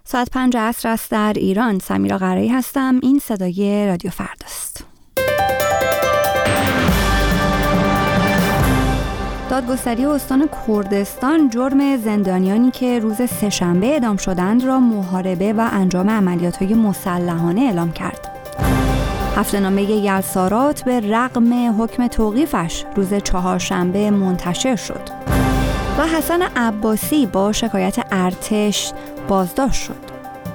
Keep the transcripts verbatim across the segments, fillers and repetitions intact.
ساعت پنج عصر است در ایران. سمیرا قرایی هستم. این صدای رادیو فرداست. دادگستری استان کردستان جرم زندانیانی که روز سه‌شنبه اعدام شدند را محاربه و انجام عملیات‌های مسلحانه اعلام کرد. هفته‌نامه یلسارات به رغم حکم توقیفش روز چهارشنبه منتشر شد و حسن عباسی با شکایت ارتش بازداشت شد.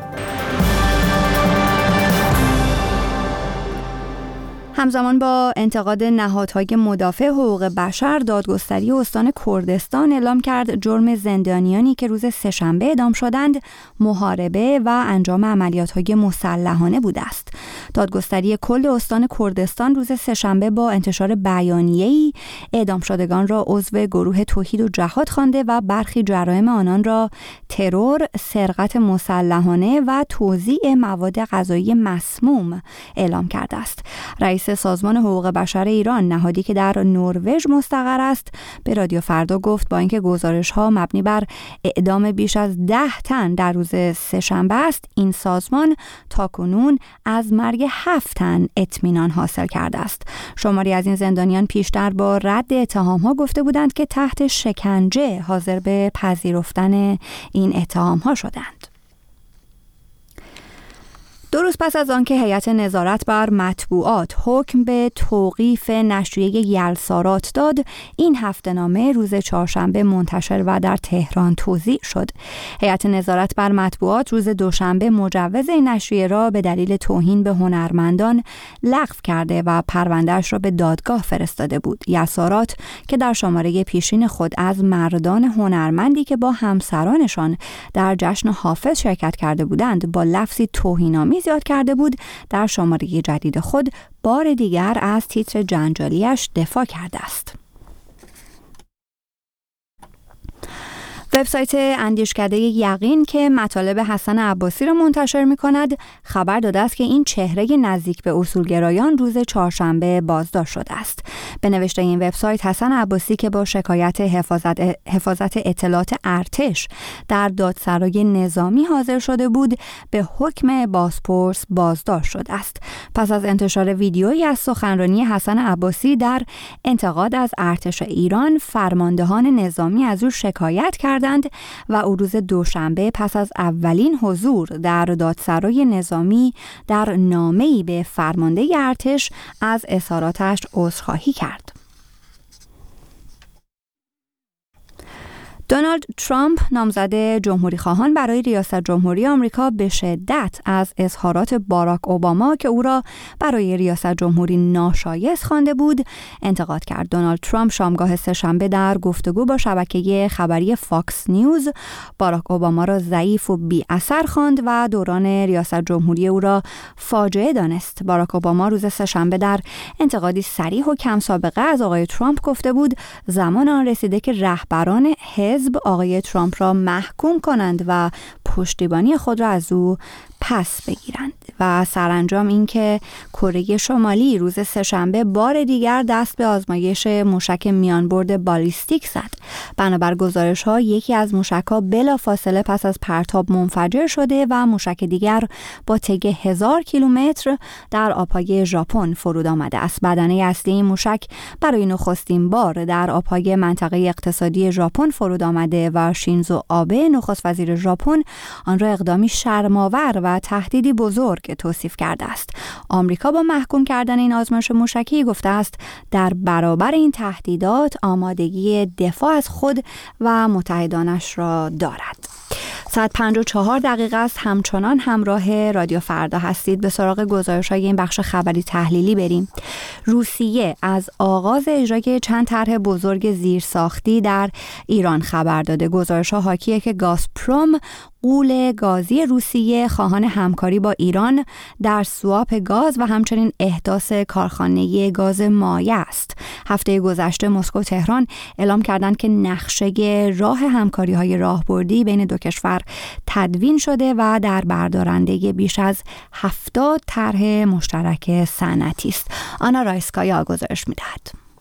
همزمان با انتقاد نهادهای مدافع حقوق بشر، دادگستری استان کردستان اعلام کرد جرم زندانیانی که روز سه‌شنبه اعدام شدند محاربه و انجام عملیات‌های مسلحانه بوده است. دادگستری کل استان کردستان روز سه‌شنبه با انتشار بیانیه‌ای اعدام شدگان را عضو گروه توحید و جهاد خوانده و برخی جرایم آنان را ترور، سرقت مسلحانه و توزیع مواد غذایی مسموم اعلام کرده است. رئیس سازمان حقوق بشر ایران، نهادی که در نروژ مستقر است، به رادیو فردا گفت با اینکه گزارش‌ها مبنی بر اعدام بیش از ده تن در روز سه‌شنبه است، این سازمان تاکنون از مرگ هفت تن اطمینان حاصل کرده است. شماری از این زندانیان پیشتر با رد اتهام‌ها گفته بودند که تحت شکنجه حاضر به پذیرفتن این اتهام‌ها شدند. دو روز پس از آنکه هیئت نظارت بر مطبوعات حکم به توقیف نشریه یلسارات داد، این هفته‌نامه روز چهارشنبه منتشر و در تهران توزیع شد. هیئت نظارت بر مطبوعات روز دوشنبه مجوز این نشریه را به دلیل توهین به هنرمندان لغو کرده و پرونده‌اش را به دادگاه فرستاده بود. یلسارات که در شماره پیشین خود از مردان هنرمندی که با همسرانشان در جشن حافظ شرکت کرده بودند با لفظی توهین‌آمیز زیاد کرده بود، در شماره جدید خود بار دیگر از تیتر جنجالیش دفاع کرده است. وبسایت اندیشکده یقین که مطالب حسن عباسی را منتشر می‌کند، خبر داده است که این چهره نزدیک به اصولگرایان روز چهارشنبه بازداشت شده است. به نوشته این وبسایت، حسن عباسی که با شکایت حفاظت, حفاظت اطلاعات ارتش در دادسرای نظامی حاضر شده بود، به حکم بازپرس بازداشت شده است. پس از انتشار ویدیویی از سخنرانی حسن عباسی در انتقاد از ارتش ایران، فرماندهان نظامی از او شکایت کرد و او روز دوشنبه پس از اولین حضور در دادسرای نظامی در نامه‌ای به فرمانده ارتش از اظهاراتش عذرخواهی کرد. دونالد ترامپ، نامزد جمهوری خواهان برای ریاست جمهوری آمریکا، به شدت از اظهارات باراک اوباما که او را برای ریاست جمهوری ناشایست خوانده بود انتقاد کرد. دونالد ترامپ شامگاه سه‌شنبه در گفتگو با شبکه خبری فاکس نیوز باراک اوباما را ضعیف و بی اثر خواند و دوران ریاست جمهوری او را فاجعه دانست. باراک اوباما روز سه‌شنبه در انتقادی صریح و کم سابقه از آقای ترامپ گفته بود زمان آن رسیده که رهبران حزب آقای ترامپ را محکوم کنند و پشتیبانی خود را از او پس بگیرند و سرانجام این که کره شمالی روز سه‌شنبه بار دیگر دست به آزمایش موشک میانبرد بالیستیک زد. بنابر گزارش‌ها یکی از موشک‌ها بلافاصله پس از پرتاب منفجر شده و موشک دیگر با طی هزار کیلومتر در آبهای ژاپن فرود آمده است. بدنه اصلی این موشک برای نخستین بار در آبهای منطقه اقتصادی ژاپن فرود آمده و شینزو آبه، نخست وزیر ژاپن، آن را اقدامی شرم‌آور و تهدیدی بزرگ توصیف کرده است. آمریکا با محکوم کردن این آزمایش موشکی گفته است در برابر این تهدیدات آمادگی دفاع از خود و متحدانش را دارد. ساعت پنج و چهار دقیقه است. همچنان همراه رادیو فردا هستید. به سراغ گزارش‌های این بخش خبری تحلیلی بریم. روسیه از آغاز اجرای چند طرح بزرگ زیرساختی در ایران خبر داده. گزارش‌ها حاکیه که گازپروم، غول گازی روسیه، خواهان همکاری با ایران در سواپ گاز و همچنین احداث کارخانه گاز مایع است. هفته گذشته مسکو و تهران اعلام کردند که نقشه راه همکاری‌های راهبردی بین دو کشور تدوین شده و در بردارنده بیش از هفتاد طرح مشترک صنعتی است. آنا رایسکایا گزارش می‌دهد.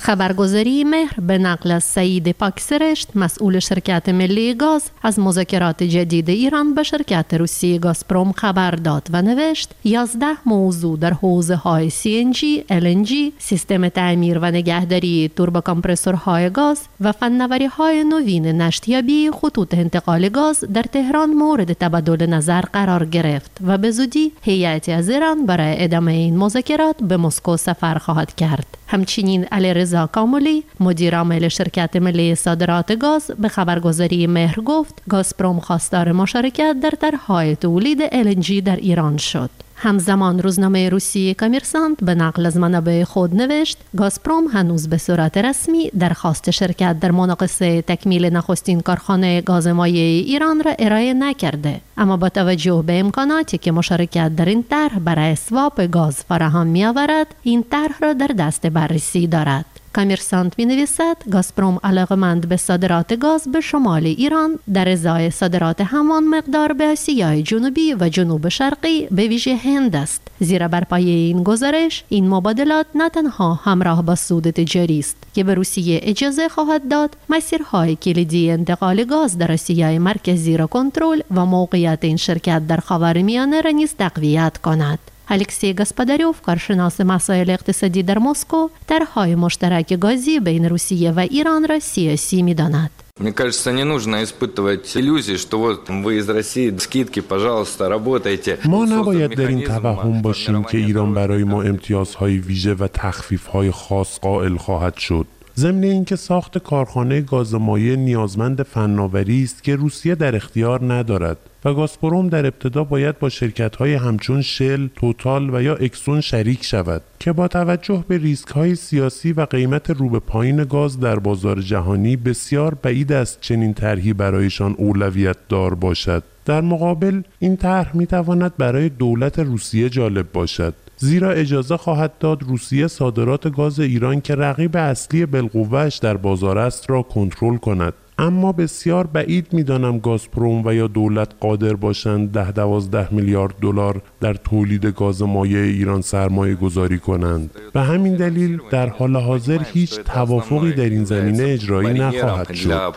خبرگزاری مهر به نقل از سعید پاکسرشت مسئول شرکت ملی گاز از مذاکرات جدید ایران به شرکت روسی گازپروم خبر داد و نوشت یازده موضوع در حوزه های سی ان جی، ال ان جی، سیستم تعمیر و نگهداری توربوکامپرسورهای گاز و فناوری های نوین نشتیابی خطوط انتقال گاز در تهران مورد تبادل نظر قرار گرفت و به زودی هیئتی از ایران برای ادامه این مذاکرات به مسکو سفر خواهد کرد. همچنین علیرضا کاملی مدیر عامل شرکت ملی صادرات گاز به خبرگزاری مهر گفت گازپروم خواستار مشارکت در طرح‌های تولید ال ان جی در ایران شد. همزمان روزنامه روسی کامرسانت به نقل از منابع خود نوشت گازپروم هنوز به صورت رسمی درخواست شرکت در مناقصه تکمیل نخستین کارخانه گاز مایع ایران را ارائه نکرده، اما با توجه به امکاناتی که مشارکت در این طرح برای اسواپ گاز فراهم می‌آورد این طرح را در دست بررسی دارد. کامرسانت می نویسد گازپروم علاقمند به صادرات گاز به شمال ایران در ازای صادرات همان مقدار به آسیای جنوبی و جنوب شرقی به ویژه هند است، زیرا بر پایه این گزارش این مبادلات نه تنها همراه با سود تجاری است که به روسیه اجازه خواهد داد مسیرهای کلیدی انتقال گاز در آسیای مرکزی را کنترل و موقعیت این شرکت در خاورمیانه را نیز تقویت کند. الکسی گاسپاداریوف، کارشناس مسائل اقتصادی در مسکو، طرح‌های مشترک گازی بین روسیه و ایران را سیاسی می‌داند. Мне кажется, не нужно испытывать иллюзии, что вот вы из России, скидки, пожалуйста, работайте. ما نباید در این توهم باشیم که ایران برای ما امتیازهای ویژه و تخفیف‌های خاص قائل خواهد شد. ضمن اینکه ساخت کارخانه گاز مایع نیازمند فناوری است که روسیه در اختیار ندارد و گازپروم در ابتدا باید با شرکت‌های همچون شل، توتال و یا اکسون شریک شود که با توجه به ریسک‌های سیاسی و قیمت رو به پایین گاز در بازار جهانی بسیار بعید است چنین طرحی برایشان اولویت دار باشد. در مقابل این طرح می‌تواند برای دولت روسیه جالب باشد، زیرا اجازه خواهد داد روسیه صادرات گاز ایران که رقیب اصلی بالقوه‌اش در بازار است را کنترل کند. اما بسیار بعید می‌دانم گازپروم و یا دولت قادر باشند ده دوازده میلیارد دلار در تولید گاز مایع ایران سرمایه گذاری کنند. به همین دلیل در حال حاضر هیچ توافقی در این زمینه اجرایی نخواهد شد.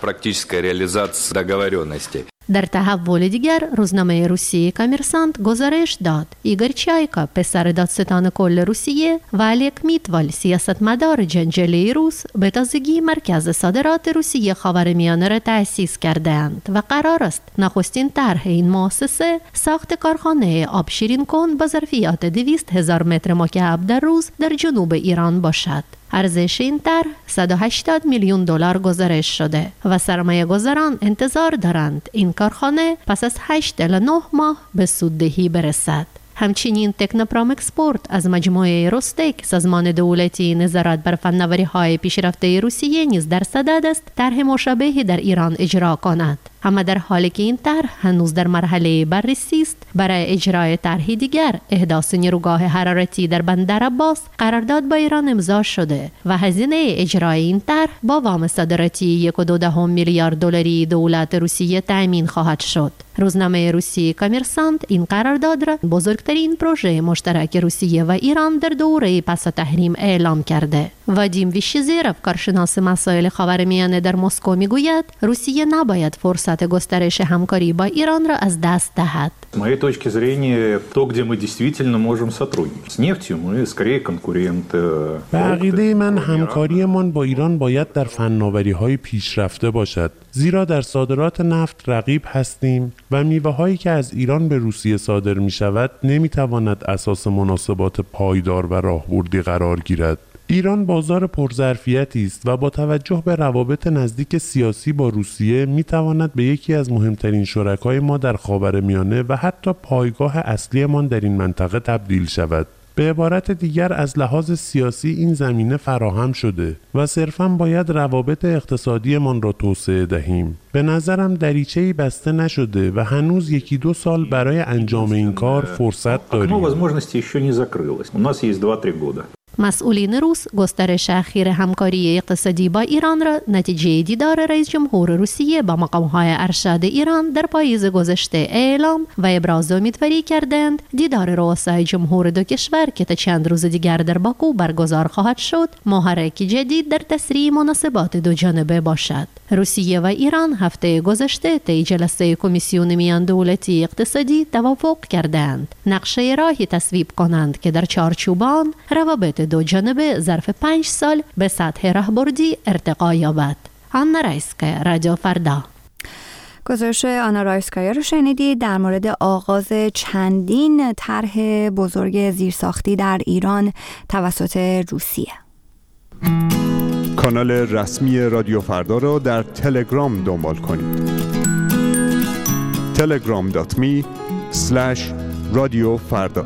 در تحول دیگر روزنامه روسی کامرسانت گزارش داد ایگور چایکا، پسر دادستان کل روسیه، و الک میتوال، سیاستمدار جنجالی روس، به تازگی مرکز صادرات روسیه خاورمیانه را تأسیس کردند و قرار است نخستین طرح این مؤسسه ساخت کارخانه آب شیرین کن با ظرفیت دویست هزار متر مکعب در روز در جنوب ایران باشد. ارزش این طرح صد و هشتاد میلیون دلار گزارش شده و سرمایه گذاران انتظار دارند این کارخانه پس از هشت الی نه ماه به سوددهی برسد. همچنین تکنوپروم اکسپورت از مجموعه روستک، سازمان دولتی نظارت بر فناوری‌های پیشرفته روسیه، نیز در صدد است طرح مشابهی در ایران اجرا کند. اما در حالی که این طرح هنوز در مرحله بررسی است، برای اجرای طرحی دیگر احداث نیروگاه حرارتی در بندر عباس قرارداد با ایران امضا شده و هزینه اجرای این طرح با وام صادراتی یک و دو دهم میلیارد دلاری دولت روسیه تأمین خواهد شد. روزنامه روسی کامرسانت این قرارداد را بزرگترین پروژه مشترک روسیه و ایران در دوره پس از تحریم اعلام کرده. وادیم ویشیزیروف، کارشناس مسائل خاورمیانه در مسکو، میگوید روسیه نباید فرصت گسترش همکاری با ایران را از دست دهد. С моей точки зрения, то, где мы действительно можем сотрудничать. С нефтью мы скорее конкурент. به عقیده من همکاریمان با ایران باید در فناوری‌های پیشرفته باشد، زیرا در صادرات نفت رقیب هستیم و میوه‌هایی که از ایران به روسیه صادر می‌شود نمی‌تواند اساس مناسبات پایدار و راهبردی قرار گیرد. ایران بازار پرظرفیتی است و با توجه به روابط نزدیک سیاسی با روسیه می‌تواند به یکی از مهمترین شرکای ما در خاورمیانه و حتی پایگاه اصلیمان در این منطقه تبدیل شود. به عبارت دیگر از لحاظ سیاسی این زمینه فراهم شده و صرفاً باید روابط اقتصادیمان را توسعه دهیم. به نظرم دریچه‌ای بسته نشده و هنوز یکی دو سال برای انجام این کار فرصت داریم. مسئولین روس گسترش اخیر همکاری اقتصادی با ایران را نتیجه دیدار رئیس جمهور روسیه با مقام‌های ارشد ایران در پاییز گذشته اعلام و ابراز امیدواری کردند دیدار رؤسای جمهور دو کشور که تا چند روز دیگر در باکو برگزار خواهد شد محرک جدید در تسریع مناسبات دو جانبه باشد. روسیه و ایران هفته گذشته طی جلسه کمیسیون میان دولتی اقتصادی توافق کردند نقشه راهی تصویب کنند که در چارچوب آن روابط دو جانبه ظرف پنج سال به سطح راهبردی ارتقا یابد. آنا رایسکایا، رادیو فردا. گزارش آنا رایسکایا رو شنیدید در مورد آغاز چندین طرح بزرگ زیرساختی در ایران توسط روسیه. کانال رسمی رادیو فردا را در تلگرام دنبال کنید. تلگرام دات می اسلش رادیو فردا.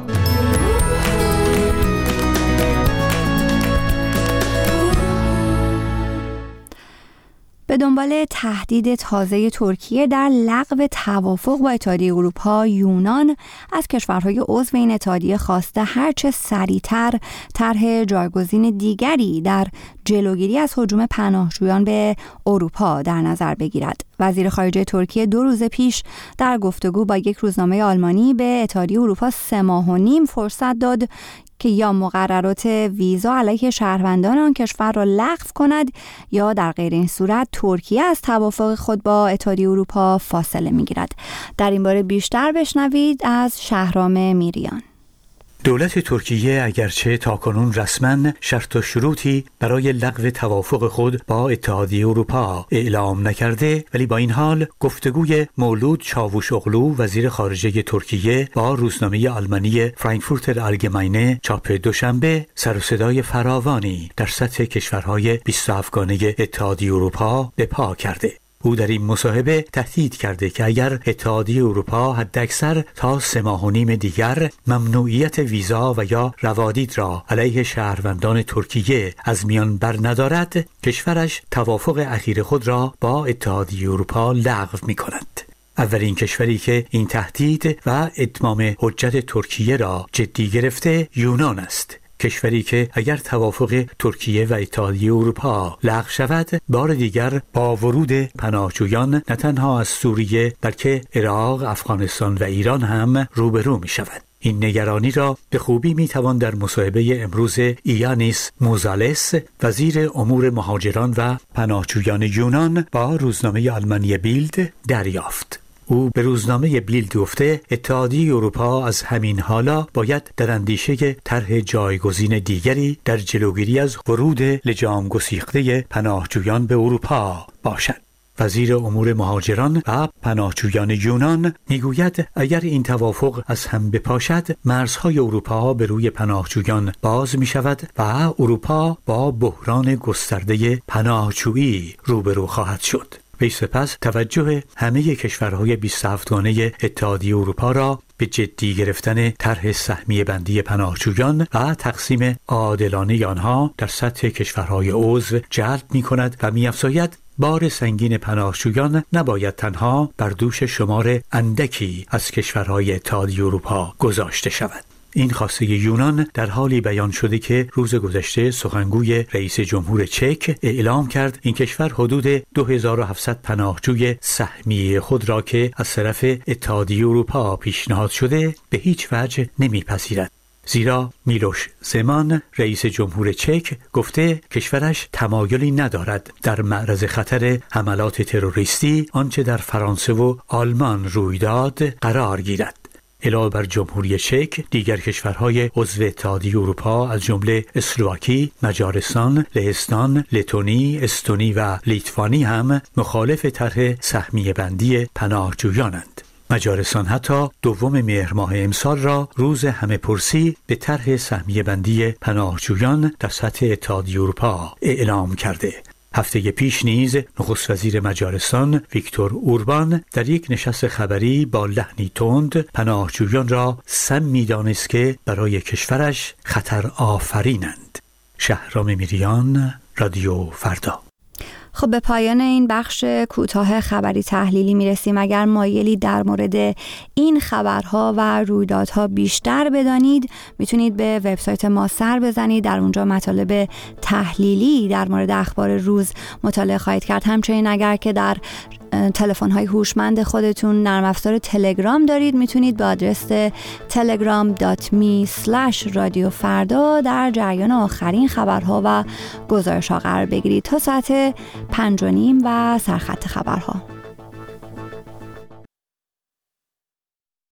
به دنبال تهدید تازه ترکیه در لغو توافق با اتحادیه اروپا، یونان از کشورهای عضو این اتحادیه خواسته هرچه سریعتر طرح جایگزین دیگری در جلوگیری از هجوم پناهجویان به اروپا در نظر بگیرد. وزیر خارجه ترکیه دو روز پیش در گفتگو با یک روزنامه آلمانی به اتحادیه اروپا سه ماه و نیم فرصت داد که یا مقررات ویزا علیه شهروندان آن کشور را لغو کند یا در غیر این صورت ترکیه از توافق خود با اتحادیه اروپا فاصله می‌گیرد. در این باره بیشتر بشنوید از شهرام میریان. دولت ترکیه اگرچه تاکنون رسما شرط و شروطی برای لغو توافق خود با اتحادیه اروپا اعلام نکرده، ولی با این حال گفتگوی مولود چاوشاغلو وزیر خارجه ترکیه با روزنامه آلمانی فرانکفورتر آلگماینه چاپ دوشنبه سر و صدای فراوانی در سطح کشورهای بیست و هفتگانه اتحادیه اروپا به پا کرده. او در این مصاحبه تهدید کرده که اگر اتحادیه اروپا حداکثر تا سه ماه و نیم دیگر ممنوعیت ویزا و یا روادید را علیه شهروندان ترکیه از میان بر ندارد، کشورش توافق اخیر خود را با اتحادیه اروپا لغو می کند. اولین کشوری که این تهدید و اتمام حجت ترکیه را جدی گرفته یونان است. کشوری که اگر توافق ترکیه و اتحادیه اروپا لغو شود، بار دیگر با ورود پناهجویان نه تنها از سوریه بلکه عراق، افغانستان و ایران هم روبرو می شود. این نگرانی را به خوبی می توان در مصاحبه امروز ایانیس موزالس وزیر امور مهاجران و پناهجویان یونان با روزنامه آلمانی بیلد دریافت. او به روزنامه بیلد گفته اتحادیه اروپا از همین حالا باید در اندیشه طرح جایگزین دیگری در جلوگیری از ورود لجام گسیخته پناهجویان به اروپا باشد. وزیر امور مهاجران و پناهجویان یونان میگوید اگر این توافق از هم بپاشد، مرزهای اروپا به روی پناهجویان باز می شود و اروپا با بحران گسترده پناهجویی روبرو خواهد شد. وی سپس توجه همه کشورهای بیست و هفتگانه اتحادیه اروپا را به جدی گرفتن طرح سهمیه بندی پناهجویان و تقسیم عادلانه آنها در سطح کشورهای عضو جلب می کند و می افزاید بار سنگین پناهجویان نباید تنها بر دوش شمار اندکی از کشورهای اتحادیه اروپا گذاشته شود. این خواسته یونان در حالی بیان شده که روز گذشته سخنگوی رئیس جمهور چک اعلام کرد این کشور حدود دو هزار و هفتصد پناهجوی سهمیه خود را که از طرف اتحادیه اروپا پیشنهاد شده به هیچ وجه نمیپذیرد. زیرا میلوش زمان رئیس جمهور چک گفته کشورش تمایلی ندارد در معرض خطر حملات تروریستی آنچه در فرانسه و آلمان روی داد قرار گیرد. علاوه بر جمهوری چک، دیگر کشورهای عضو اتحادیه اروپا از جمله اسلواکی، مجارستان، لهستان، لتونی، استونی و لیتوانی هم مخالف طرح سهمیه بندی پناهجویانند. مجارستان حتی دوم مهر ماه امسال را روز همه پرسی به طرح سهمیه بندی پناهجویان در سطح اتحادیه اروپا اعلام کرده. هفته پیش نیز نخست وزیر مجارستان ویکتور اوربان در یک نشست خبری با لحنی تند پناهجویان را سم می‌دانست که برای کشورش خطر آفرینند. شهرام میریان، رادیو فردا. خب به پایان این بخش کوتاه خبری تحلیلی میرسیم. اگر مایلی در مورد این خبرها و رویدادها بیشتر بدانید میتونید به وبسایت ما سر بزنید. در اونجا مطالب تحلیلی در مورد اخبار روز مطالعه خواهید کرد. همچنین اگر که در تلفن‌های هوشمند خودتون نرم افزار تلگرام دارید میتونید با آدرس تلگرام دات می اسلش رادیو فردا در جریان آخرین خبرها و گزارش‌ها قرار بگیرید تا ساعت پنج و نیم و سرخط خبرها.